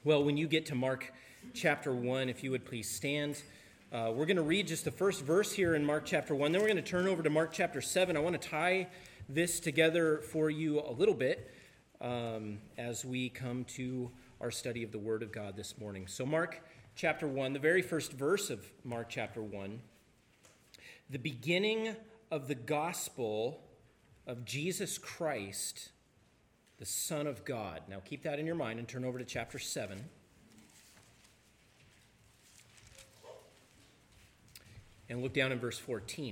Well, when you get to Mark chapter 1, if you would please stand. We're going to read just the first verse here in Mark chapter 1. Then we're going to turn over to Mark chapter 7. I want to tie this together for you a little bit as we come to our study of the Word of God this morning. So Mark chapter 1, the very first verse of Mark chapter 1, the beginning of the gospel of Jesus Christ, the Son of God. Now keep that in your mind and turn over to chapter 7. And look down in verse 14.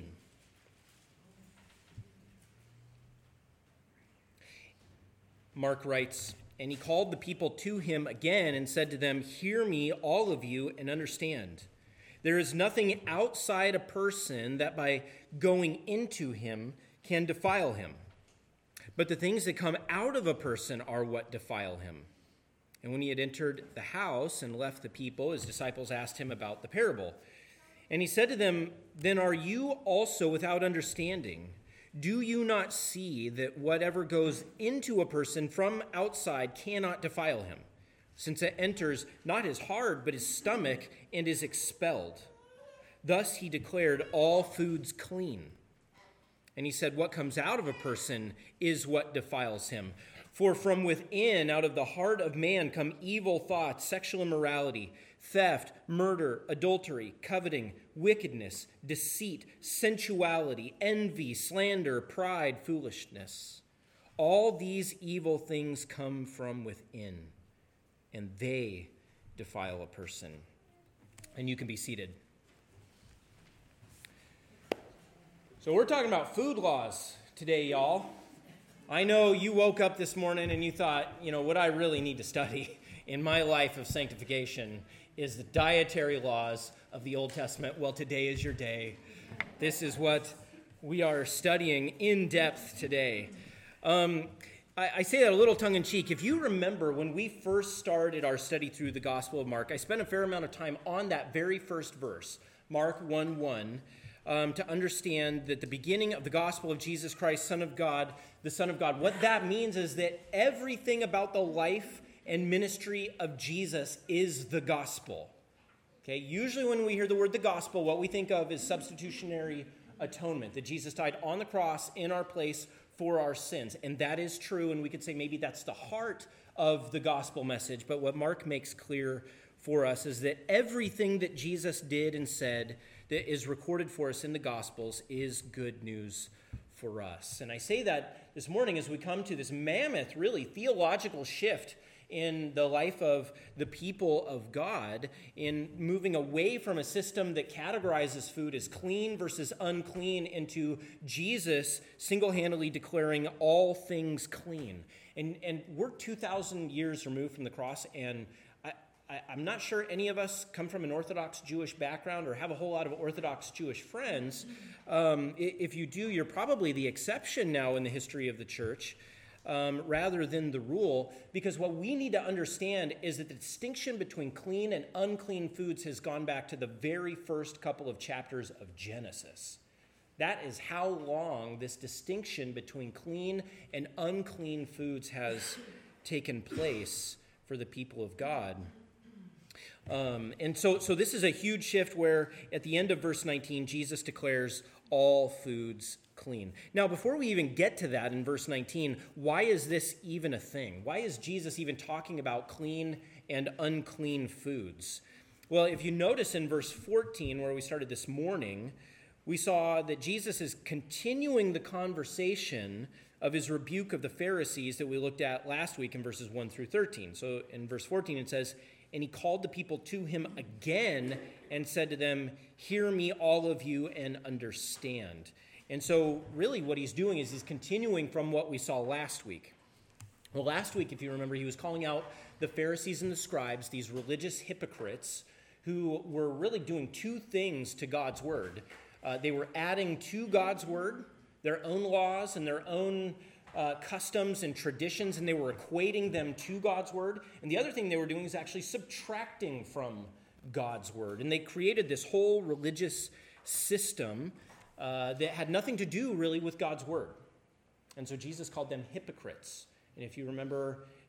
Mark writes, "And he called the people to him again and said to them, 'Hear me, all of you, and understand. There is nothing outside a person that by going into him can defile him. But the things that come out of a person are what defile him.' And when he had entered the house and left the people, his disciples asked him about the parable. And he said to them, 'Then are you also without understanding? Do you not see that whatever goes into a person from outside cannot defile him, since it enters not his heart but his stomach and is expelled? Thus he declared all foods clean. And he said, what comes out of a person is what defiles him. For from within, out of the heart of man, come evil thoughts, sexual immorality, theft, murder, adultery, coveting, wickedness, deceit, sensuality, envy, slander, pride, foolishness. All these evil things come from within, and they defile a person." And you can be seated. So we're talking about food laws today, y'all. I know you woke up this morning and you thought, what I really need to study in my life of sanctification is the dietary laws of the Old Testament. Well, today is your day. This is what we are studying in depth today. I say that a little tongue-in-cheek. If you remember when we first started our study through the Gospel of Mark, I spent a fair amount of time on that very first verse, Mark 1:1. To understand that the beginning of the gospel of Jesus Christ, Son of God, the Son of God, what that means is that everything about the life and ministry of Jesus is the gospel. Okay, usually when we hear the word the gospel, what we think of is substitutionary atonement, that Jesus died on the cross in our place for our sins. And that is true, and we could say maybe that's the heart of the gospel message. But what Mark makes clear for us is that everything that Jesus did and said that is recorded for us in the Gospels is good news for us. And I say that this morning as we come to this mammoth, really theological shift in the life of the people of God, in moving away from a system that categorizes food as clean versus unclean into Jesus single-handedly declaring all things clean. And we're 2,000 years removed from the cross, and I'm not sure any of us come from an Orthodox Jewish background or have a whole lot of Orthodox Jewish friends. If you do, you're probably the exception now in the history of the church rather than the rule, because what we need to understand is that the distinction between clean and unclean foods has gone back to the very first couple of chapters of Genesis. That is how long this distinction between clean and unclean foods has taken place for the people of God. And so this is a huge shift where at the end of verse 19, Jesus declares all foods clean. Now, before we even get to that in verse 19, why is this even a thing? Why is Jesus even talking about clean and unclean foods? Well, if you notice in verse 14, where we started this morning, we saw that Jesus is continuing the conversation of his rebuke of the Pharisees that we looked at last week in verses 1 through 13. So in verse 14, it says, "And he called the people to him again and said to them, 'Hear me, all of you, and understand.'" And so really what he's doing is he's continuing from what we saw last week. Well, last week, if you remember, he was calling out the Pharisees and the scribes, these religious hypocrites who were really doing two things to God's word. They were adding to God's word their own laws and their own customs and traditions, and they were equating them to God's word. And the other thing they were doing is actually subtracting from God's word. And they created this whole religious system that had nothing to do really with God's word. And so Jesus called them hypocrites. And if you remember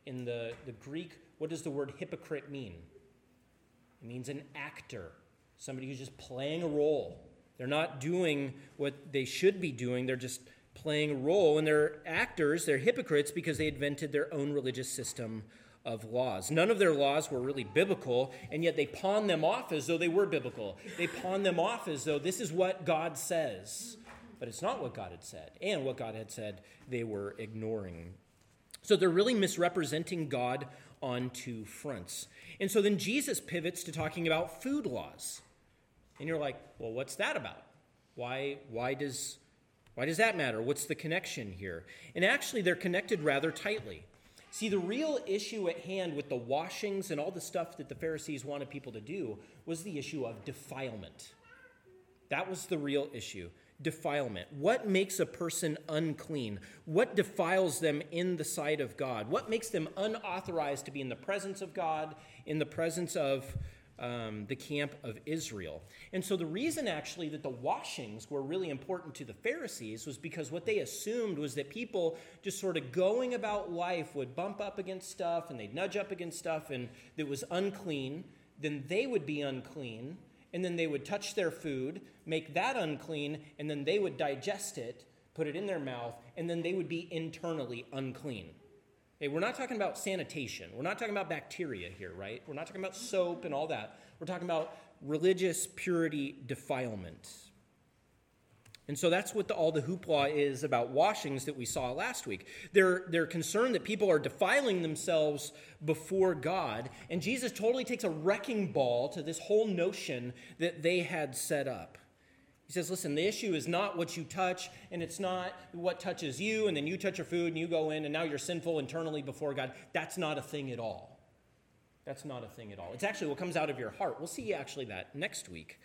in the Greek, what does the word hypocrite mean? It means an actor, somebody who's just playing a role. They're not doing what they should be doing. They're just playing a role. And they're actors, they're hypocrites because they invented their own religious system of laws. None of their laws were really biblical, and yet they pawned them off as though they were biblical. They pawned them off as though this is what God says. But it's not what God had said. And what God had said, they were ignoring. So they're really misrepresenting God on two fronts. And so then Jesus pivots to talking about food laws. And you're like, well, what's that about? Why does that matter? What's the connection here? And actually, they're connected rather tightly. See, the real issue at hand with the washings and all the stuff that the Pharisees wanted people to do was the issue of defilement. That was the real issue. Defilement. What makes a person unclean? What defiles them in the sight of God? What makes them unauthorized to be in the presence of God, in the presence of the camp of Israel? And so the reason actually that the washings were really important to the Pharisees was because what they assumed was that people just sort of going about life would bump up against stuff and they'd nudge up against stuff and that was unclean, then they would be unclean, and then they would touch their food, make that unclean, and then they would digest it, put it in their mouth, and then they would be internally unclean. Okay, we're not talking about sanitation. We're not talking about bacteria here, right? We're not talking about soap and all that. We're talking about religious purity defilement. And so that's what all the hoopla is about washings that we saw last week. They're concerned that people are defiling themselves before God, and Jesus totally takes a wrecking ball to this whole notion that they had set up. He says, listen, the issue is not what you touch, and it's not what touches you, and then you touch your food, and you go in, and now you're sinful internally before God. That's not a thing at all. That's not a thing at all. It's actually what comes out of your heart. We'll see actually that next week.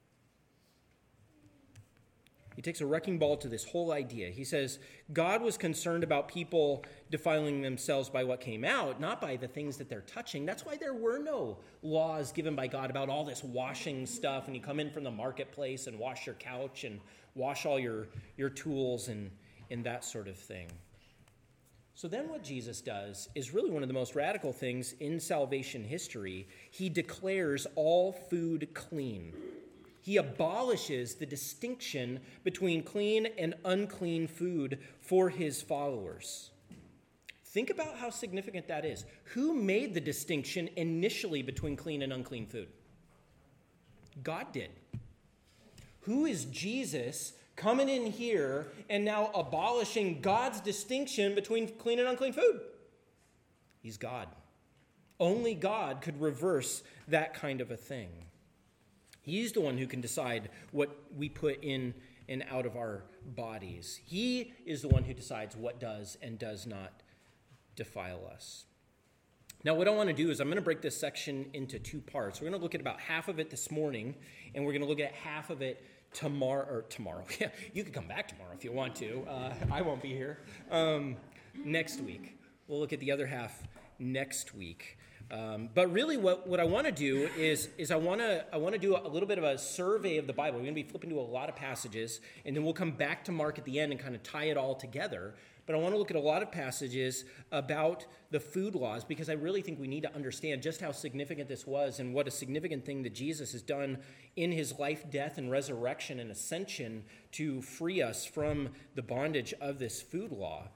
He takes a wrecking ball to this whole idea. He says, God was concerned about people defiling themselves by what came out, not by the things that they're touching. That's why there were no laws given by God about all this washing stuff, and you come in from the marketplace and wash your couch and wash all your tools and that sort of thing. So then what Jesus does is really one of the most radical things in salvation history. He declares all food clean. He abolishes the distinction between clean and unclean food for his followers. Think about how significant that is. Who made the distinction initially between clean and unclean food? God did. Who is Jesus coming in here and now abolishing God's distinction between clean and unclean food? He's God. Only God could reverse that kind of a thing. He's the one who can decide what we put in and out of our bodies. He is the one who decides what does and does not defile us. Now, what I want to do is I'm going to break this section into two parts. We're going to look at about half of it this morning, and we're going to look at half of it tomorrow. Yeah, you can come back tomorrow if you want to. I won't be here. Next week. We'll look at the other half next week. But really what I want to do is I want to do a little bit of a survey of the Bible. We're going to be flipping to a lot of passages, and then we'll come back to Mark at the end and kind of tie it all together. But I want to look at a lot of passages about the food laws because I really think we need to understand just how significant this was and what a significant thing that Jesus has done in his life, death, and resurrection and ascension to free us from the bondage of this food law.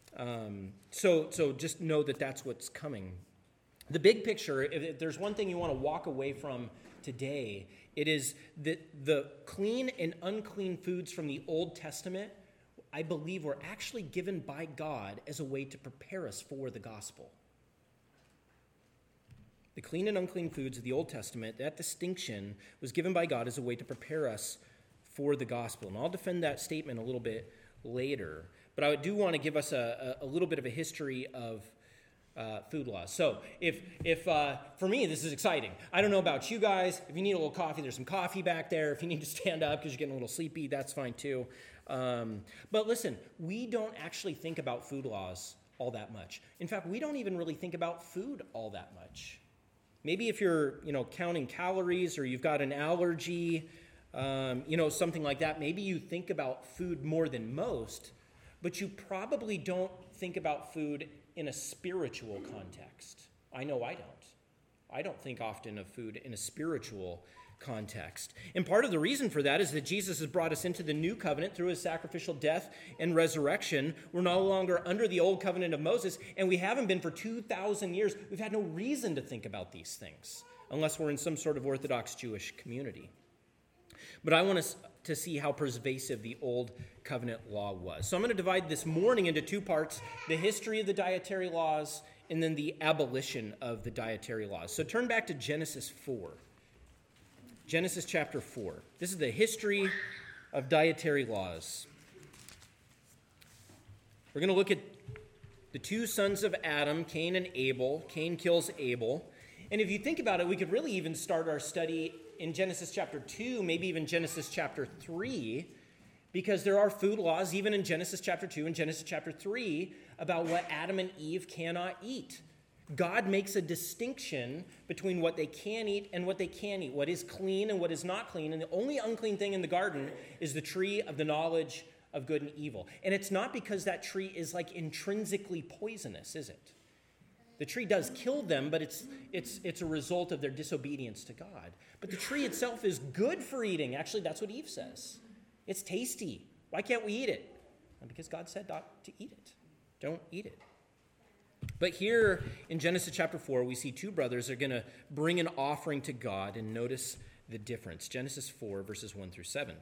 So just know that that's what's coming. The big picture, if there's one thing you want to walk away from today, it is that the clean and unclean foods from the Old Testament, I believe, were actually given by God as a way to prepare us for the gospel. The clean and unclean foods of the Old Testament, that distinction was given by God as a way to prepare us for the gospel. And I'll defend that statement a little bit later. But I do want to give us a little bit of a history of food laws. So if for me, this is exciting. I don't know about you guys. If you need a little coffee, there's some coffee back there. If you need to stand up because you're getting a little sleepy, that's fine too. But listen, we don't actually think about food laws all that much. In fact, we don't even really think about food all that much. Maybe if you're, counting calories or you've got an allergy, something like that, maybe you think about food more than most, but you probably don't think about food in a spiritual context. I know I don't. I don't think often of food in a spiritual context. And part of the reason for that is that Jesus has brought us into the new covenant through his sacrificial death and resurrection. We're no longer under the old covenant of Moses, and we haven't been for 2,000 years. We've had no reason to think about these things unless we're in some sort of Orthodox Jewish community. But I want us to see how pervasive the old covenant law was. So I'm going to divide this morning into two parts: the history of the dietary laws and then the abolition of the dietary laws. So turn back to Genesis 4. Genesis chapter 4. This is the history of dietary laws. We're going to look at the two sons of Adam, Cain and Abel. Cain kills Abel. And if you think about it, we could really even start our study in Genesis chapter 2, maybe even Genesis chapter 3, because there are food laws even in Genesis chapter 2 and Genesis chapter 3 about what Adam and Eve cannot eat. God makes a distinction between what they can eat and what they can't eat, what is clean and what is not clean. And the only unclean thing in the garden is the tree of the knowledge of good and evil. And it's not because that tree is like intrinsically poisonous, is it? The tree does kill them, but it's a result of their disobedience to God. But the tree itself is good for eating. Actually, that's what Eve says. It's tasty. Why can't we eat it? Because God said not to eat it. Don't eat it. But here in Genesis chapter 4, we see two brothers are going to bring an offering to God, and notice the difference. Genesis 4, verses 1 through 7.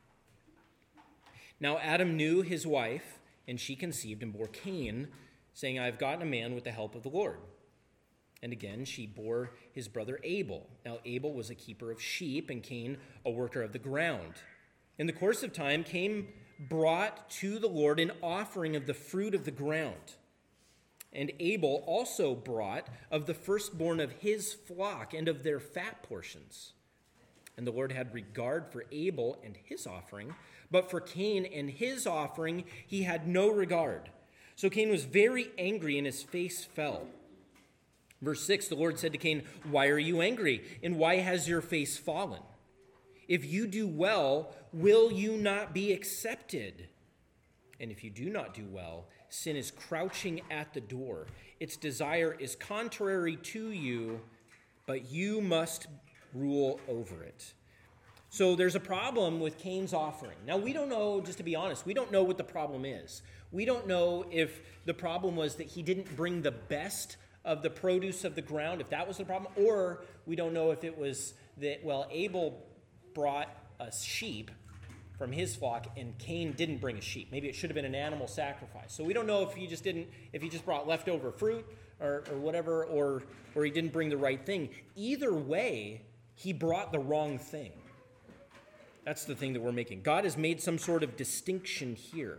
Now Adam knew his wife, and she conceived and bore Cain, saying, I have gotten a man with the help of the Lord. And again, she bore his brother Abel. Now Abel was a keeper of sheep, and Cain a worker of the ground. In the course of time, Cain brought to the Lord an offering of the fruit of the ground. And Abel also brought of the firstborn of his flock and of their fat portions. And the Lord had regard for Abel and his offering, but for Cain and his offering he had no regard. So Cain was very angry, and his face fell. Verse 6, the Lord said to Cain, Why are you angry, and why has your face fallen? If you do well, will you not be accepted? And if you do not do well, sin is crouching at the door. Its desire is contrary to you, but you must rule over it. So there's a problem with Cain's offering. Now, we don't know, just to be honest, we don't know what the problem is. We don't know if the problem was that he didn't bring the best of the produce of the ground, if that was the problem, or we don't know if it was that, well, Abel brought a sheep from his flock, and Cain didn't bring a sheep. Maybe it should have been an animal sacrifice. So we don't know if he just brought leftover fruit or whatever, or he didn't bring the right thing. Either way, he brought the wrong thing. That's the thing that we're making. God has made some sort of distinction here.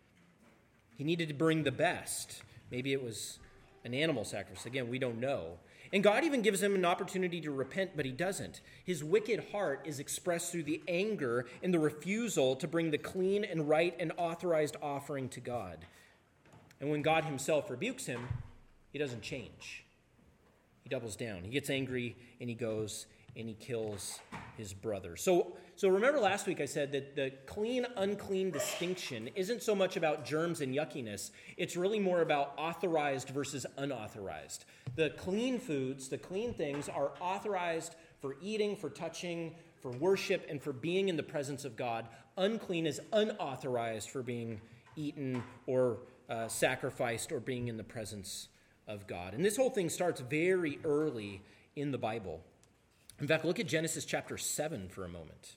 He needed to bring the best. Maybe it was an animal sacrifice. Again, we don't know. And God even gives him an opportunity to repent, but he doesn't. His wicked heart is expressed through the anger and the refusal to bring the clean and right and authorized offering to God. And when God himself rebukes him, he doesn't change. He doubles down. He gets angry, and he goes and he kills his brother. So remember last week I said that the clean-unclean distinction isn't so much about germs and yuckiness. It's really more about authorized versus unauthorized. The clean foods, the clean things are authorized for eating, for touching, for worship, and for being in the presence of God. Unclean is unauthorized for being eaten or sacrificed or being in the presence of God. And this whole thing starts very early in the Bible. In fact, look at Genesis chapter 7 for a moment.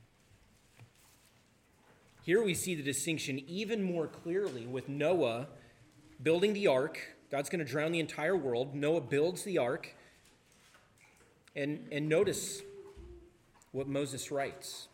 Here we see the distinction even more clearly with Noah building the ark. God's going to drown the entire world. Noah builds the ark. And notice what Moses writes.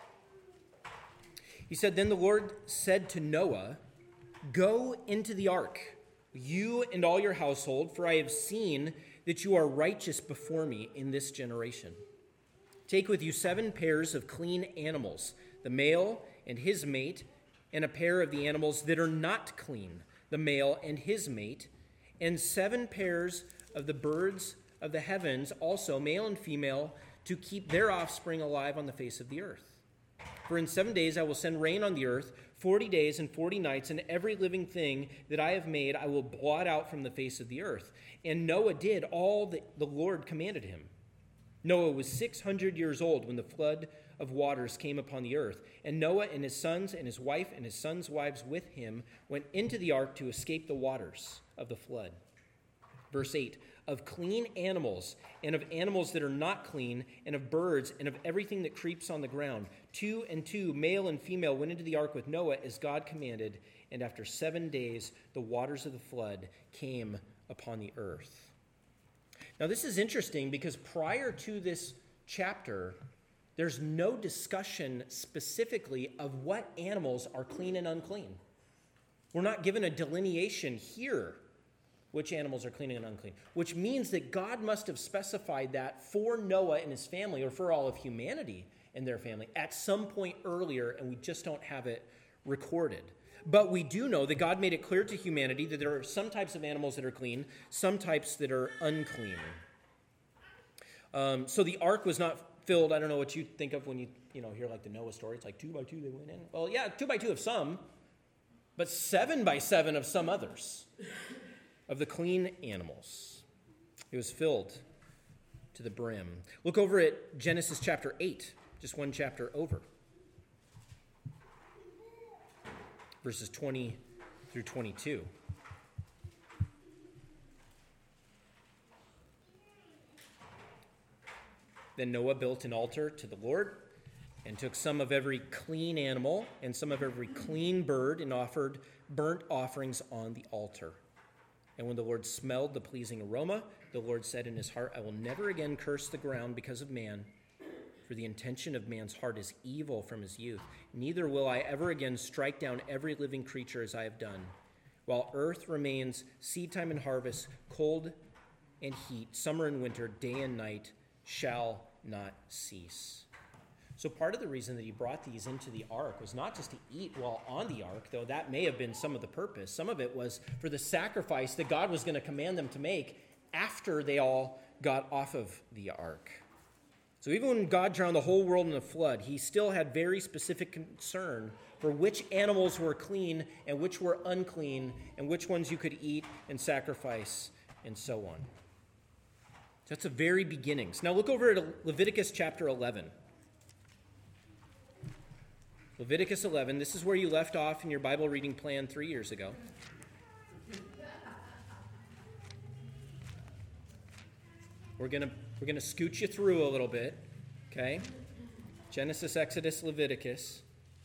He said, Then the Lord said to Noah, Go into the ark, you and all your household, for I have seen that you are righteous before me in this generation. Take with you 7 pairs of clean animals, the male and his mate, and a pair of the animals that are not clean, the male and his mate, and 7 pairs of the birds of the heavens, also male and female, to keep their offspring alive on the face of the earth. For in 7 days I will send rain on the earth, 40 days and 40 nights, and every living thing that I have made I will blot out from the face of the earth. And Noah did all that the Lord commanded him. Noah was 600 years old when the flood of waters came upon the earth. And Noah and his sons and his wife and his sons' wives with him went into the ark to escape the waters of the flood. Verse 8, of clean animals and of animals that are not clean, and of birds and of everything that creeps on the ground. 2 and 2, male and female, went into the ark with Noah as God commanded. And after 7 days, the waters of the flood came upon the earth. Now this is interesting because prior to this chapter, there's no discussion specifically of what animals are clean and unclean. We're not given a delineation here which animals are clean and unclean, which means that God must have specified that for Noah and his family, or for all of humanity and their family, at some point earlier, and we just don't have it recorded. But we do know that God made it clear to humanity that there are some types of animals that are clean, some types that are unclean. So the ark was not filled. I don't know what you think of when you hear like the Noah story. It's like 2 by 2 they went in. Well, yeah, 2 by 2 of some, but 7 by 7 of some others, of the clean animals. It was filled to the brim. Look over at Genesis chapter 8, just one chapter over. Verses 20 through 22. Then Noah built an altar to the Lord and took some of every clean animal and some of every clean bird and offered burnt offerings on the altar. And when the Lord smelled the pleasing aroma, the Lord said in his heart, I will never again curse the ground because of man, for the intention of man's heart is evil from his youth. Neither will I ever again strike down every living creature as I have done. While earth remains, seedtime and harvest, cold and heat, summer and winter, day and night shall not cease. So part of the reason that he brought these into the ark was not just to eat while on the ark, though that may have been some of the purpose. Some of it was for the sacrifice that God was going to command them to make after they all got off of the ark. So even when God drowned the whole world in a flood, he still had very specific concern for which animals were clean and which were unclean, and which ones you could eat and sacrifice, and so on. So that's the very beginnings. Now look over at Leviticus chapter 11. Leviticus 11, this is where you left off in your Bible reading plan 3 years ago. We're going to scooch you through a little bit, okay? Genesis, Exodus, Leviticus.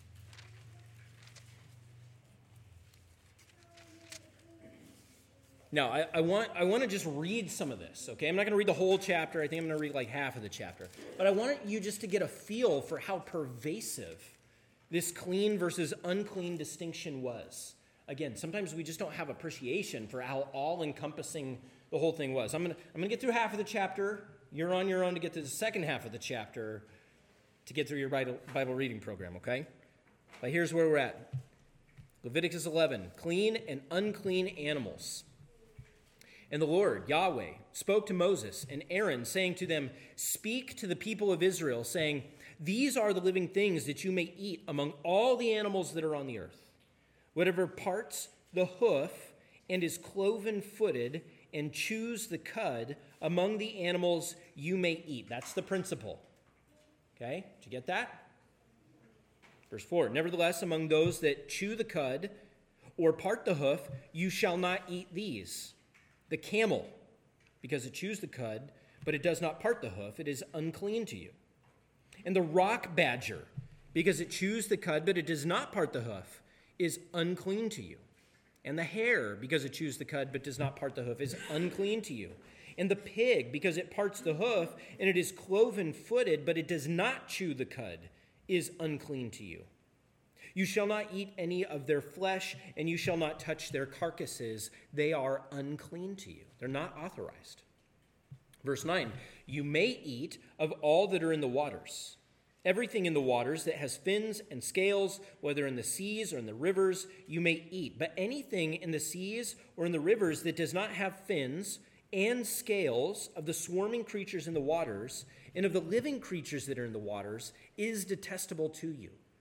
Now, I want to just read some of this, okay? I'm not going to read the whole chapter. I think I'm going to read like half of the chapter. But I want you just to get a feel for how pervasive this clean versus unclean distinction was. Again, sometimes we just don't have appreciation for how all-encompassing the whole thing was. I'm going to get through half of the chapter. You're on your own to get to the second half of the chapter to get through your Bible reading program, okay? But here's where we're at. Leviticus 11, clean and unclean animals. And the Lord, Yahweh, spoke to Moses and Aaron, saying to them, speak to the people of Israel, saying, these are the living things that you may eat among all the animals that are on the earth. Whatever parts the hoof and is cloven-footed and chews the cud, among the animals you may eat. That's the principle. Okay, did you get that? Verse 4, nevertheless, among those that chew the cud or part the hoof, you shall not eat these. The camel, because it chews the cud, but it does not part the hoof, it is unclean to you. And the rock badger, because it chews the cud, but it does not part the hoof, is unclean to you. And the hare, because it chews the cud, but does not part the hoof, is unclean to you. And the pig, because it parts the hoof, and it is cloven-footed, but it does not chew the cud, is unclean to you. You shall not eat any of their flesh, and you shall not touch their carcasses. They are unclean to you. They're not authorized. Verse 9, you may eat of all that are in the waters. Everything in the waters that has fins and scales, whether in the seas or in the rivers, you may eat. But anything in the seas or in the rivers that does not have fins and scales, of the swarming creatures in the waters and of the living creatures that are in the waters, is detestable to you.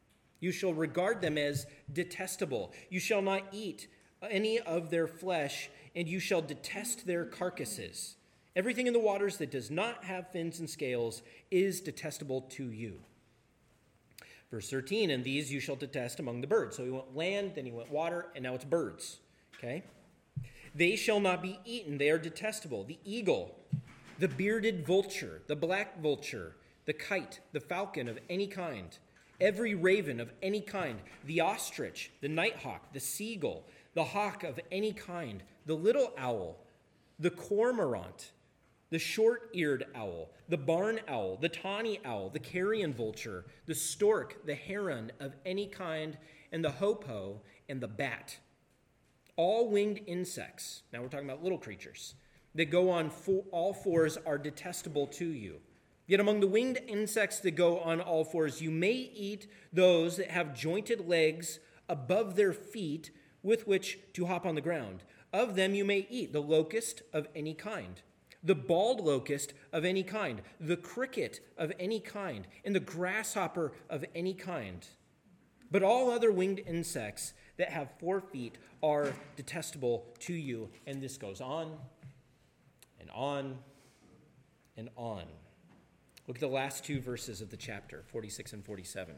You shall regard them as detestable. You shall not eat any of their flesh, and you shall detest their carcasses. Everything in the waters that does not have fins and scales is detestable to you. Verse 13, and these you shall detest among the birds. So he went land, then he went water, and now it's birds. Okay? They shall not be eaten. They are detestable. The eagle, the bearded vulture, the black vulture, the kite, the falcon of any kind, every raven of any kind, the ostrich, the nighthawk, the seagull, the hawk of any kind, the little owl, the cormorant, the short-eared owl, the barn owl, the tawny owl, the carrion vulture, the stork, the heron of any kind, and the hoopoe and the bat. All winged insects, now we're talking about little creatures, that go on all fours are detestable to you. Yet among the winged insects that go on all fours, you may eat those that have jointed legs above their feet with which to hop on the ground. Of them you may eat the locust of any kind, the bald locust of any kind, the cricket of any kind, and the grasshopper of any kind. But all other winged insects that have 4 feet are detestable to you. And this goes on and on and on. Look at the last 2 verses of the chapter, 46 and 47.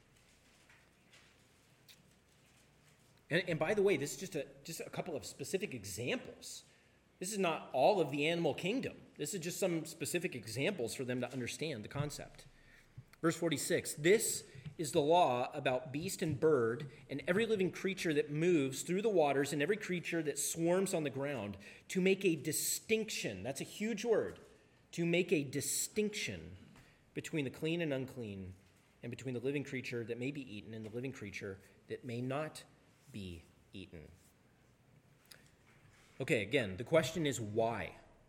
And by the way, this is just a couple of specific examples. This is not all of the animal kingdom. This is just some specific examples for them to understand the concept. Verse 46, this is the law about beast and bird and every living creature that moves through the waters and every creature that swarms on the ground, to make a distinction. That's a huge word. To make a distinction between the clean and unclean, and between the living creature that may be eaten and the living creature that may not be eaten. Okay, again, the question is why?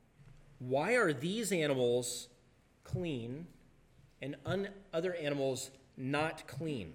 Why are these animals clean and other animals not clean?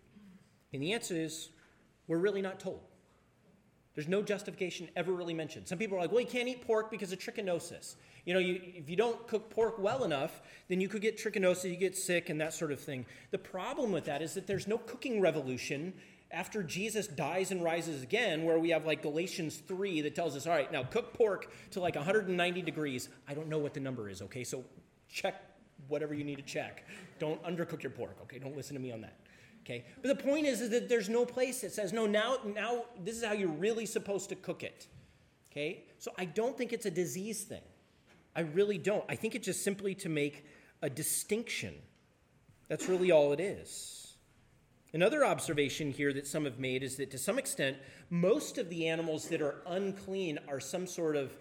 And the answer is, we're really not told. There's no justification ever really mentioned. Some people are like, well, you can't eat pork because of trichinosis. You know, if you don't cook pork well enough, then you could get trichinosis, you get sick, and that sort of thing. The problem with that is that there's no cooking revolution after Jesus dies and rises again, where we have like Galatians 3 that tells us, all right, now cook pork to like 190 degrees. I don't know what the number is, okay? So check whatever you need to check. Don't undercook your pork, okay? Don't listen to me on that, okay? But the point is that there's no place that says, no, now this is how you're really supposed to cook it, okay? So I don't think it's a disease thing. I really don't. I think it's just simply to make a distinction. That's really all it is. Another observation here that some have made is that to some extent, most of the animals that are unclean are some sort of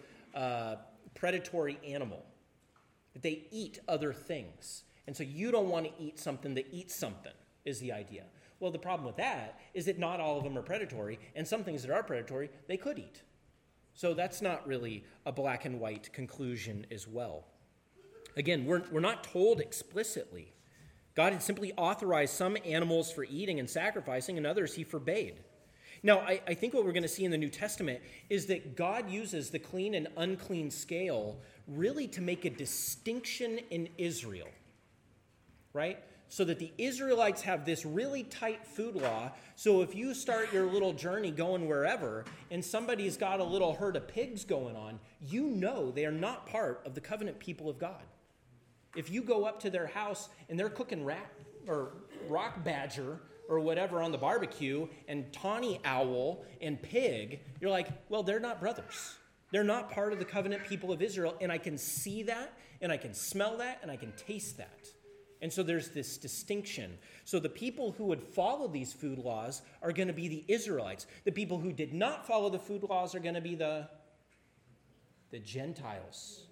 predatory animal. That they eat other things. And so you don't want to eat something that eats something, is the idea. Well, the problem with that is that not all of them are predatory, and some things that are predatory, they could eat. So that's not really a black and white conclusion as well. Again, we're not told explicitly. God had simply authorized some animals for eating and sacrificing, and others he forbade. Now, I think what we're going to see in the New Testament is that God uses the clean and unclean scale really to make a distinction in Israel, right? So that the Israelites have this really tight food law. So if you start your little journey going wherever, and somebody's got a little herd of pigs going on, you know they are not part of the covenant people of God. If you go up to their house and they're cooking rat or rock badger or whatever on the barbecue and tawny owl and pig, you're like, well, they're not brothers. They're not part of the covenant people of Israel, and I can see that, and I can smell that, and I can taste that. And so there's this distinction. So the people who would follow these food laws are going to be the Israelites. The people who did not follow the food laws are going to be the Gentiles.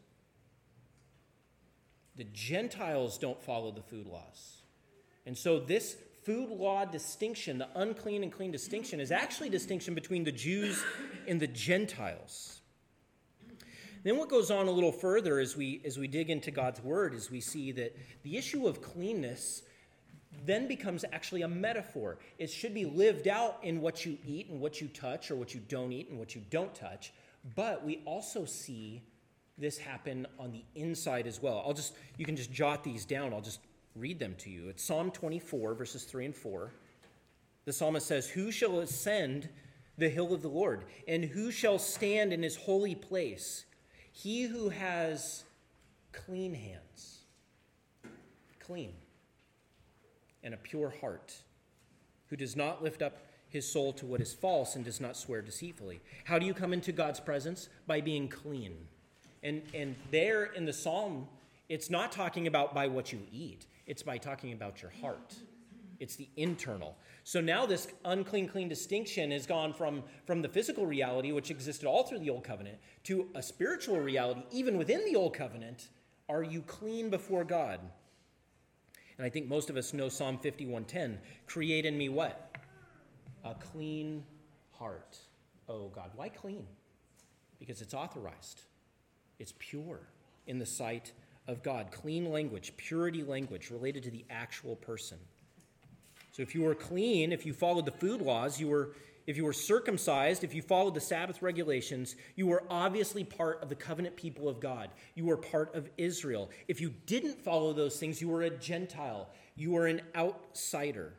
The Gentiles don't follow the food laws. And so this food law distinction, the unclean and clean distinction, is actually a distinction between the Jews and the Gentiles. Then what goes on a little further as we dig into God's word is we see that the issue of cleanness then becomes actually a metaphor. It should be lived out in what you eat and what you touch, or what you don't eat and what you don't touch. But we also see this happen on the inside as well. You can just jot these down. I'll just read them to you. It's Psalm 24, verses 3 and 4. The psalmist says, "Who shall ascend the hill of the Lord? And who shall stand in his holy place? He who has clean hands," clean, "and a pure heart, who does not lift up his soul to what is false and does not swear deceitfully." How do you come into God's presence? By being clean. And there in the psalm, it's not talking about by what you eat. It's by talking about your heart. It's the internal. So now this unclean, clean distinction has gone from the physical reality, which existed all through the Old Covenant, to a spiritual reality, even within the Old Covenant. Are you clean before God? And I think most of us know Psalm 51:10. Create in me what? A clean heart. Oh God, why clean? Because it's authorized. It's pure in the sight of God. Clean language, purity language related to the actual person. So if you were clean, if you followed the food laws, if you were circumcised, if you followed the Sabbath regulations, you were obviously part of the covenant people of God. You were part of Israel. If you didn't follow those things, you were a Gentile. You were an outsider.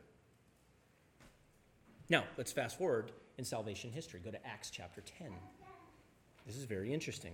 Now, let's fast forward in salvation history. Go to Acts chapter 10. This is very interesting.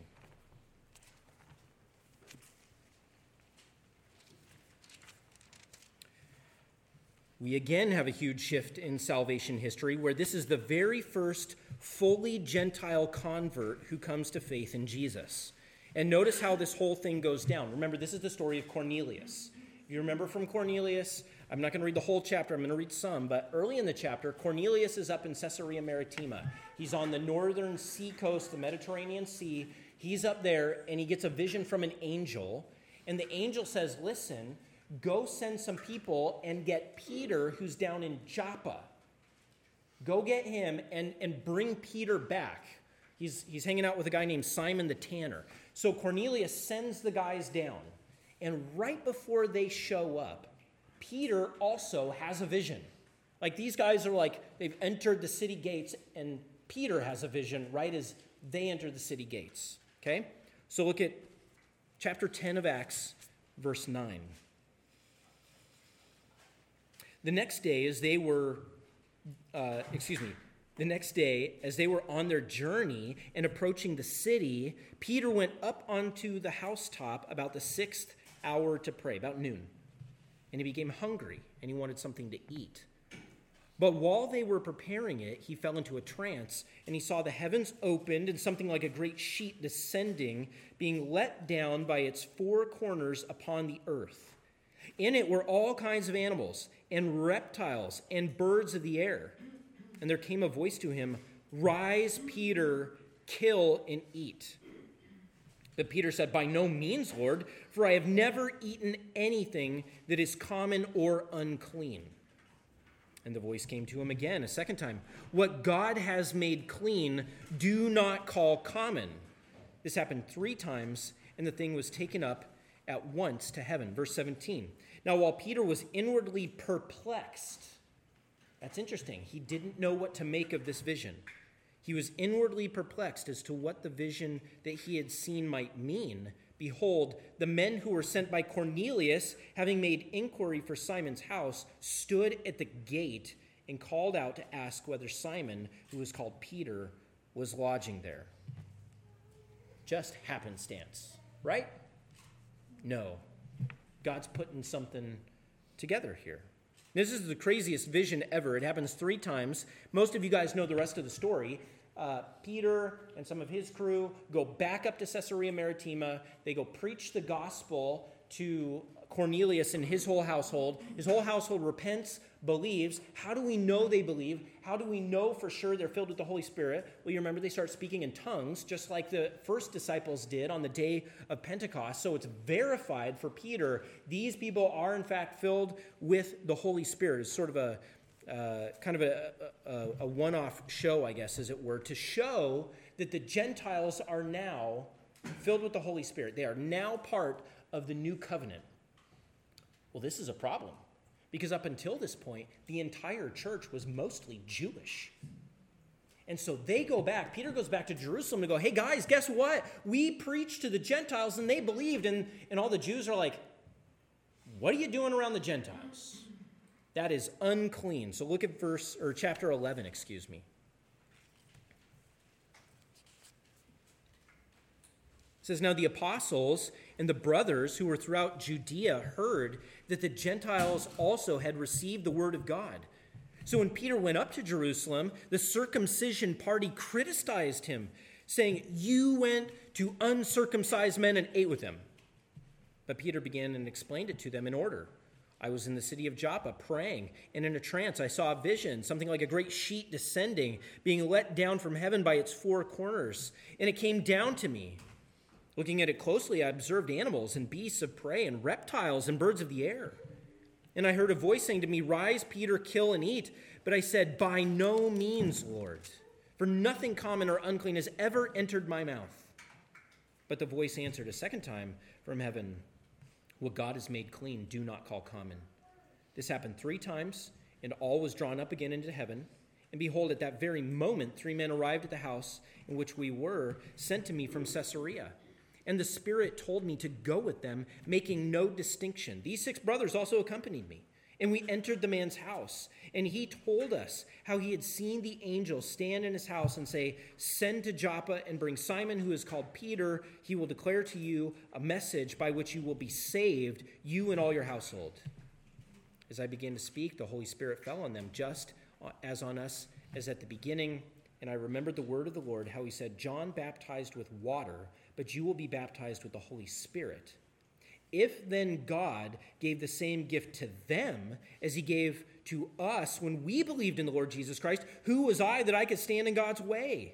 We again have a huge shift in salvation history where this is the very first fully Gentile convert who comes to faith in Jesus. And notice how this whole thing goes down. Remember, this is the story of Cornelius. If you remember from Cornelius, I'm not going to read the whole chapter, I'm going to read some, but early in the chapter, Cornelius is up in Caesarea Maritima. He's on the northern sea coast, the Mediterranean Sea. He's up there, and he gets a vision from an angel, and the angel says, "Listen, go send some people and get Peter, who's down in Joppa. Go get him and bring Peter back." He's hanging out with a guy named Simon the Tanner. So Cornelius sends the guys down. And right before they show up, Peter also has a vision. Like these guys are like, they've entered the city gates, and Peter has a vision right as they enter the city gates. Okay? So look at chapter 10 of Acts, verse 9. The next day, as they were on their journey and approaching the city, Peter went up onto the housetop about the 6th hour to pray, about noon. And he became hungry, and he wanted something to eat. But while they were preparing it, he fell into a trance, and he saw the heavens opened and something like a great sheet descending, being let down by its four corners upon the earth. In it were all kinds of animals and reptiles and birds of the air. And there came a voice to him, "Rise, Peter, kill and eat." But Peter said, "By no means, Lord, for I have never eaten anything that is common or unclean." And the voice came to him again a second time, "What God has made clean, do not call common." This happened 3 times, and the thing was taken up at once to heaven. Verse 17. Now, while Peter was inwardly perplexed, that's interesting. He didn't know what to make of this vision. He was inwardly perplexed as to what the vision that he had seen might mean. Behold, the men who were sent by Cornelius, having made inquiry for Simon's house, stood at the gate and called out to ask whether Simon, who was called Peter, was lodging there. Just happenstance, right? No. God's putting something together here. This is the craziest vision ever. It happens 3 times. Most of you guys know the rest of the story. Peter and some of his crew go back up to Caesarea Maritima. They go preach the gospel to Cornelius and his whole household. His whole household repents, believes. How do we know they believe? How do we know for sure they're filled with the Holy Spirit? Well, you remember they start speaking in tongues, just like the first disciples did on the day of Pentecost. So it's verified for Peter. These people are, in fact, filled with the Holy Spirit. It's sort of a one-off show, I guess, as it were, to show that the Gentiles are now filled with the Holy Spirit. They are now part of the new covenant. Well, this is a problem, because up until this point, the entire church was mostly Jewish. And so they go back, Peter goes back to Jerusalem to go, "Hey guys, guess what? We preached to the Gentiles and they believed." And all the Jews are like, "What are you doing around the Gentiles?" That is unclean. So look at chapter 11, excuse me. It says, now the apostles and the brothers who were throughout Judea heard that the Gentiles also had received the word of God. So when Peter went up to Jerusalem, the circumcision party criticized him, saying, you went to uncircumcised men and ate with them. But Peter began and explained it to them in order. I was in the city of Joppa praying, and in a trance I saw a vision, something like a great sheet descending, being let down from heaven by its four corners. And it came down to me. Looking at it closely, I observed animals and beasts of prey and reptiles and birds of the air. And I heard a voice saying to me, rise, Peter, kill and eat. But I said, by no means, Lord, for nothing common or unclean has ever entered my mouth. But the voice answered a second time from heaven, what God has made clean, do not call common. This happened 3 times, and all was drawn up again into heaven. And behold, at that very moment, 3 men arrived at the house in which we were, sent to me from Caesarea. And the Spirit told me to go with them, making no distinction. These 6 brothers also accompanied me. And we entered the man's house. And he told us how he had seen the angel stand in his house and say, send to Joppa and bring Simon, who is called Peter. He will declare to you a message by which you will be saved, you and all your household. As I began to speak, the Holy Spirit fell on them, just as on us as at the beginning. And I remembered the word of the Lord, how he said, John baptized with water, but you will be baptized with the Holy Spirit. If then God gave the same gift to them as he gave to us when we believed in the Lord Jesus Christ, who was I that I could stand in God's way?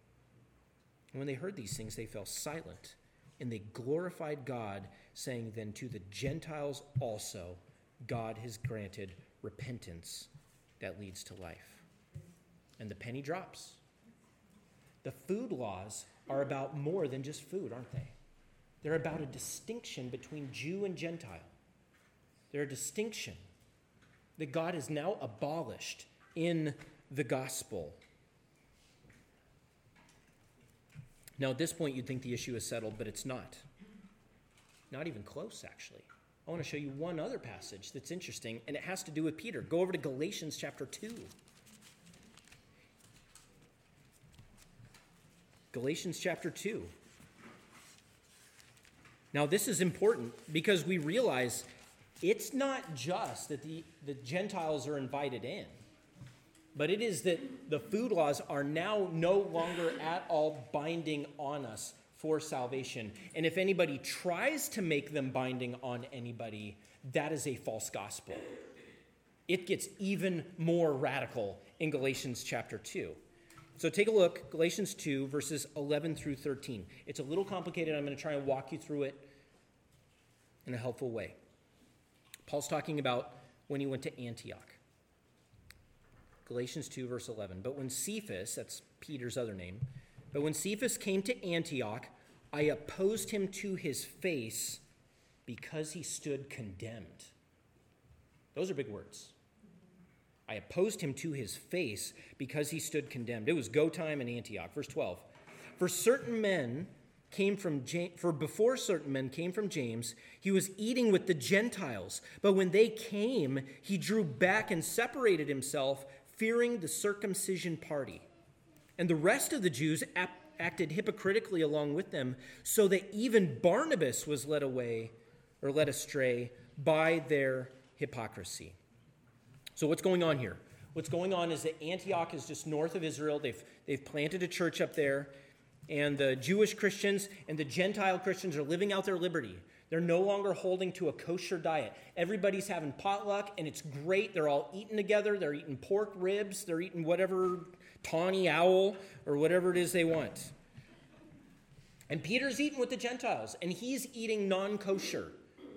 And when they heard these things, they fell silent, and they glorified God, saying, then to the Gentiles also God has granted repentance that leads to life. And the penny drops. The food laws are about more than just food, aren't they? They're about a distinction between Jew and Gentile. They're a distinction that God has now abolished in the gospel. Now, at this point, you'd think the issue is settled, but it's not. Not even close, actually. I want to show you one other passage that's interesting, and it has to do with Peter. Go over to Galatians chapter 2. Galatians chapter 2. Now, this is important because we realize it's not just that the Gentiles are invited in, but it is that the food laws are now no longer at all binding on us for salvation. And if anybody tries to make them binding on anybody, that is a false gospel. It gets even more radical in Galatians chapter 2. So take a look, Galatians 2, verses 11 through 13. It's a little complicated. I'm going to try and walk you through it in a helpful way. Paul's talking about when he went to Antioch. Galatians 2, verse 11. But when Cephas, that's Peter's other name, but when Cephas came to Antioch, I opposed him to his face because he stood condemned. Those are big words. I opposed him to his face because he stood condemned. It was go time in Antioch. Verse 12. For before certain men came from James, he was eating with the Gentiles. But when they came, he drew back and separated himself, fearing the circumcision party. And the rest of the Jews acted hypocritically along with them, so that even Barnabas was led astray by their hypocrisy. So what's going on here? What's going on is that Antioch is just north of Israel. They've planted a church up there, and the Jewish Christians and the Gentile Christians are living out their liberty. They're no longer holding to a kosher diet. Everybody's having potluck, and it's great. They're all eating together. They're eating pork ribs. They're eating whatever, tawny owl, or whatever it is they want. And Peter's eating with the Gentiles, and he's eating non-kosher.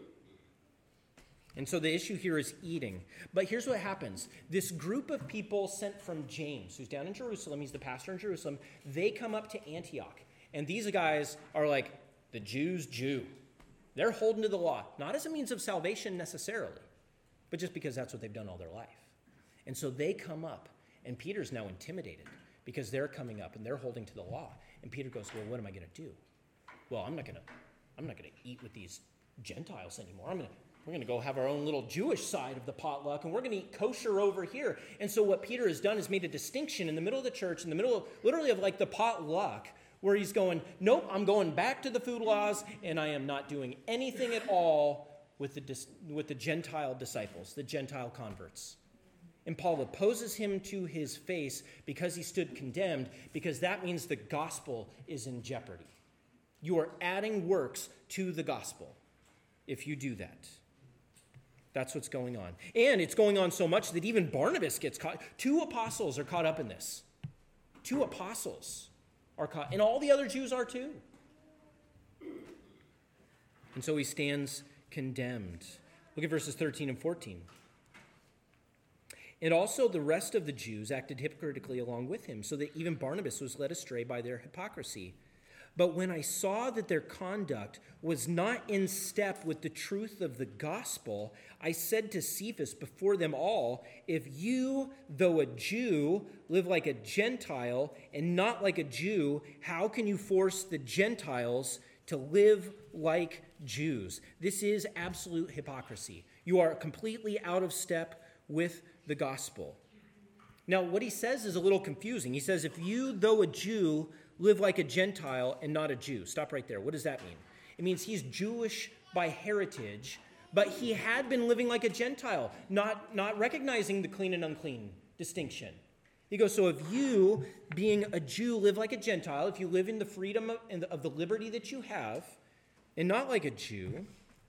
And so the issue here is eating. But here's what happens. This group of people sent from James, who's down in Jerusalem, he's the pastor in Jerusalem, they come up to Antioch. And these guys are like the Jews' Jew. They're holding to the law, not as a means of salvation necessarily, but just because that's what they've done all their life. And so they come up, and Peter's now intimidated because they're coming up and they're holding to the law. And Peter goes, well, what am I going to do? Well, I'm not going to eat with these Gentiles anymore. I'm we're going to go have our own little Jewish side of the potluck, and we're going to eat kosher over here. And so what Peter has done is made a distinction in the middle of the church, in the middle of, literally of like the potluck, where he's going, nope, I'm going back to the food laws, and I am not doing anything at all with the Gentile disciples, the Gentile converts. And Paul opposes him to his face because he stood condemned, because that means the gospel is in jeopardy. You are adding works to the gospel if you do that. That's what's going on. And it's going on so much that even Barnabas gets caught. 2 apostles are caught up in this. 2 apostles are caught. And all the other Jews are too. And so he stands condemned. Look at verses 13 and 14. And also the rest of the Jews acted hypocritically along with him, so that even Barnabas was led astray by their hypocrisy. But when I saw that their conduct was not in step with the truth of the gospel, I said to Cephas before them all, if you, though a Jew, live like a Gentile and not like a Jew, how can you force the Gentiles to live like Jews? This is absolute hypocrisy. You are completely out of step with the gospel. Now, what he says is a little confusing. He says, if you, though a Jew, live like a Gentile and not a Jew. Stop right there. What does that mean? It means he's Jewish by heritage, but he had been living like a Gentile, not recognizing the clean and unclean distinction. He goes, so if you, being a Jew, live like a Gentile, if you live in the freedom of the liberty that you have, and not like a Jew,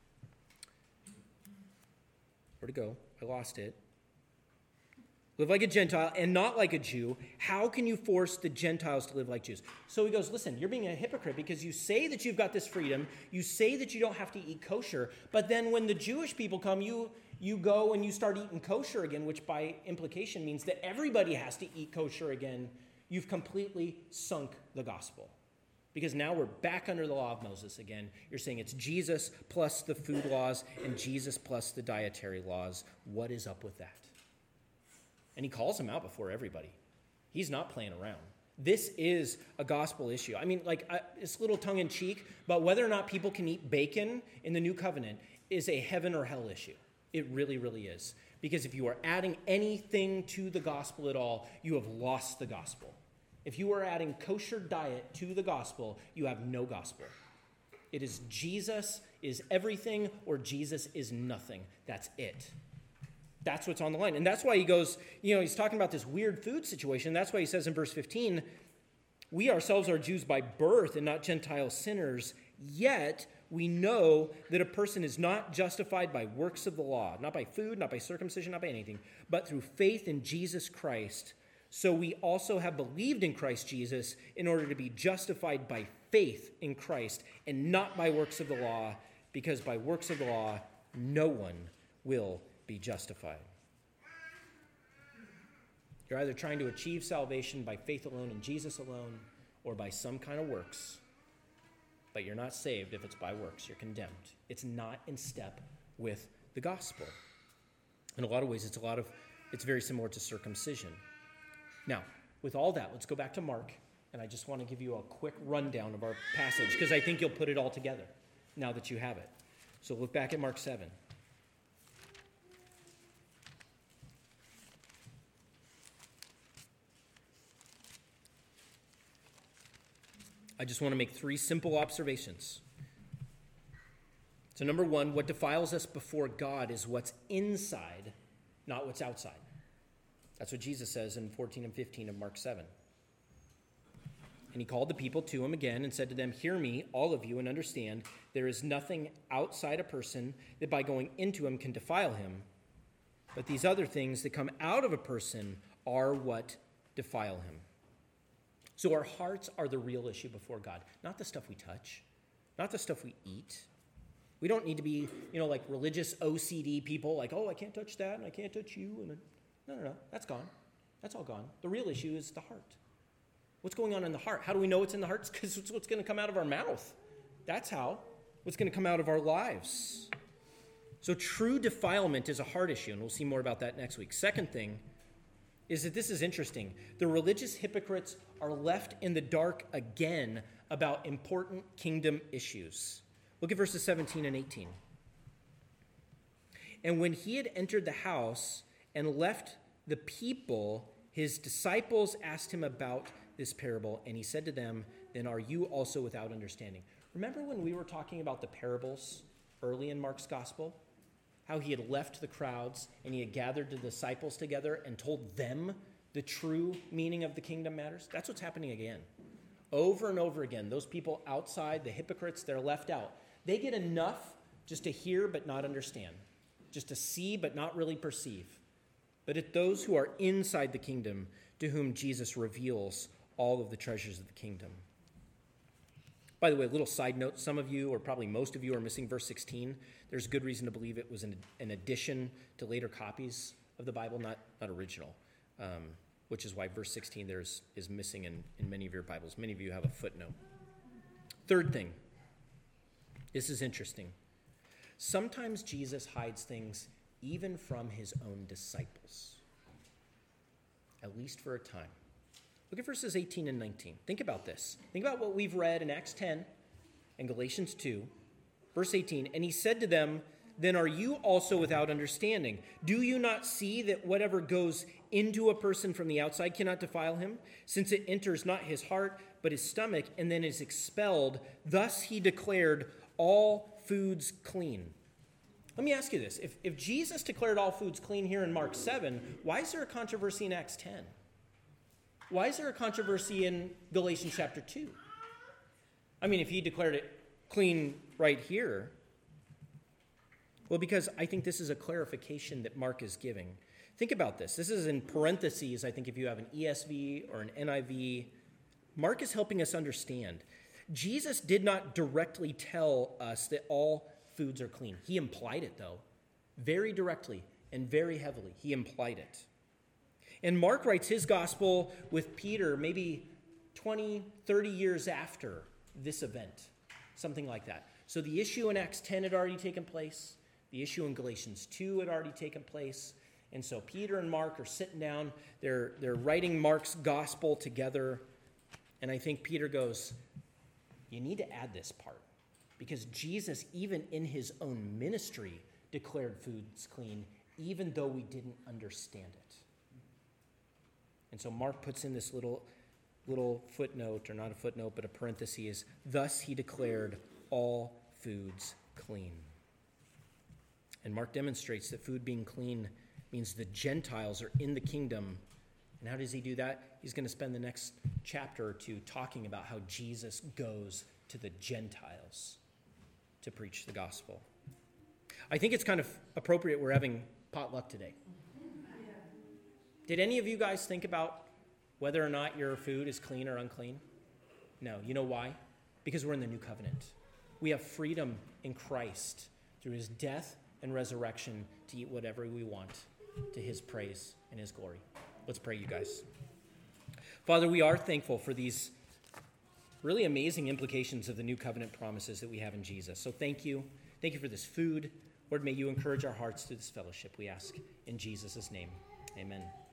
where'd it go? I lost it. Live like a Gentile and not like a Jew. How can you force the Gentiles to live like Jews? So he goes, listen, you're being a hypocrite because you say that you've got this freedom. You say that you don't have to eat kosher. But then when the Jewish people come, you go and you start eating kosher again, which by implication means that everybody has to eat kosher again. You've completely sunk the gospel. Because now we're back under the law of Moses again. You're saying it's Jesus plus the food laws and Jesus plus the dietary laws. What is up with that? And he calls him out before everybody. He's not playing around. This is a gospel issue. I mean, it's a little tongue-in-cheek, but whether or not people can eat bacon in the new covenant is a heaven or hell issue. It really, really is. Because if you are adding anything to the gospel at all, you have lost the gospel. If you are adding kosher diet to the gospel, you have no gospel. It is Jesus is everything or Jesus is nothing. That's it. That's what's on the line. And that's why he goes, he's talking about this weird food situation. That's why he says in verse 15, we ourselves are Jews by birth and not Gentile sinners, yet we know that a person is not justified by works of the law, not by food, not by circumcision, not by anything, but through faith in Jesus Christ. So we also have believed in Christ Jesus in order to be justified by faith in Christ and not by works of the law, because by works of the law, no one will be justified. You're either trying to achieve salvation by faith alone in Jesus alone or by some kind of works, but you're not saved if it's by works. You're condemned. It's not in step with the gospel. In a lot of ways, it's very similar to circumcision. Now, with all that, let's go back to Mark, and I just want to give you a quick rundown of our passage because I think you'll put it all together now that you have it. So look back at Mark 7. I just want to make 3 simple observations. So number 1, what defiles us before God is what's inside, not what's outside. That's what Jesus says in 14 and 15 of Mark 7. And he called the people to him again and said to them, hear me, all of you, and understand there is nothing outside a person that by going into him can defile him. But these other things that come out of a person are what defile him. So our hearts are the real issue before God, not the stuff we touch, not the stuff we eat. We don't need to be, like religious OCD people, like, oh, I can't touch that and I can't touch you. And no, that's gone. That's all gone. The real issue is the heart. What's going on in the heart? How do we know it's in the heart? It's because it's what's going to come out of our mouth. That's how. What's going to come out of our lives. So true defilement is a heart issue, and we'll see more about that next week. Second thing is that this is interesting. The religious hypocrites are left in the dark again about important kingdom issues. Look at verses 17 and 18. And when he had entered the house and left the people, his disciples asked him about this parable, and he said to them, then are you also without understanding? Remember when we were talking about the parables early in Mark's gospel? How he had left the crowds and he had gathered the disciples together and told them the true meaning of the kingdom matters? That's what's happening again. Over and over again, those people outside, the hypocrites, they're left out. They get enough just to hear but not understand, just to see but not really perceive. But it's those who are inside the kingdom to whom Jesus reveals all of the treasures of the kingdom. By the way, a little side note, some of you, or probably most of you, are missing verse 16. There's good reason to believe it was an addition to later copies of the Bible, not original, which is why verse 16 there is missing in many of your Bibles. Many of you have a footnote. Third thing, this is interesting. Sometimes Jesus hides things even from his own disciples, at least for a time. Look at verses 18 and 19. Think about this. Think about what we've read in Acts 10 and Galatians 2. Verse 18, and he said to them, then are you also without understanding? Do you not see that whatever goes into a person from the outside cannot defile him, since it enters not his heart, but his stomach, and then is expelled? Thus he declared all foods clean. Let me ask you this. If Jesus declared all foods clean here in Mark 7, why is there a controversy in Acts 10? Why is there a controversy in Galatians chapter 2? I mean, if he declared it clean right here. Well, because I think this is a clarification that Mark is giving. Think about this. This is in parentheses, I think, if you have an ESV or an NIV. Mark is helping us understand. Jesus did not directly tell us that all foods are clean. He implied it, though, very directly and very heavily. He implied it. And Mark writes his gospel with Peter maybe 20, 30 years after this event, something like that. So the issue in Acts 10 had already taken place. The issue in Galatians 2 had already taken place. And so Peter and Mark are sitting down. They're writing Mark's gospel together. And I think Peter goes, you need to add this part. Because Jesus, even in his own ministry, declared foods clean, even though we didn't understand it. And so Mark puts in this little footnote, or not a footnote, but a parenthesis. Thus he declared all foods clean. And Mark demonstrates that food being clean means the Gentiles are in the kingdom. And how does he do that? He's going to spend the next chapter or two talking about how Jesus goes to the Gentiles to preach the gospel. I think it's kind of appropriate we're having potluck today. Did any of you guys think about whether or not your food is clean or unclean? No. You know why? Because we're in the new covenant. We have freedom in Christ through his death and resurrection to eat whatever we want to his praise and his glory. Let's pray, you guys. Father, we are thankful for these really amazing implications of the new covenant promises that we have in Jesus. So thank you. Thank you for this food. Lord, may you encourage our hearts through this fellowship, we ask in Jesus' name. Amen.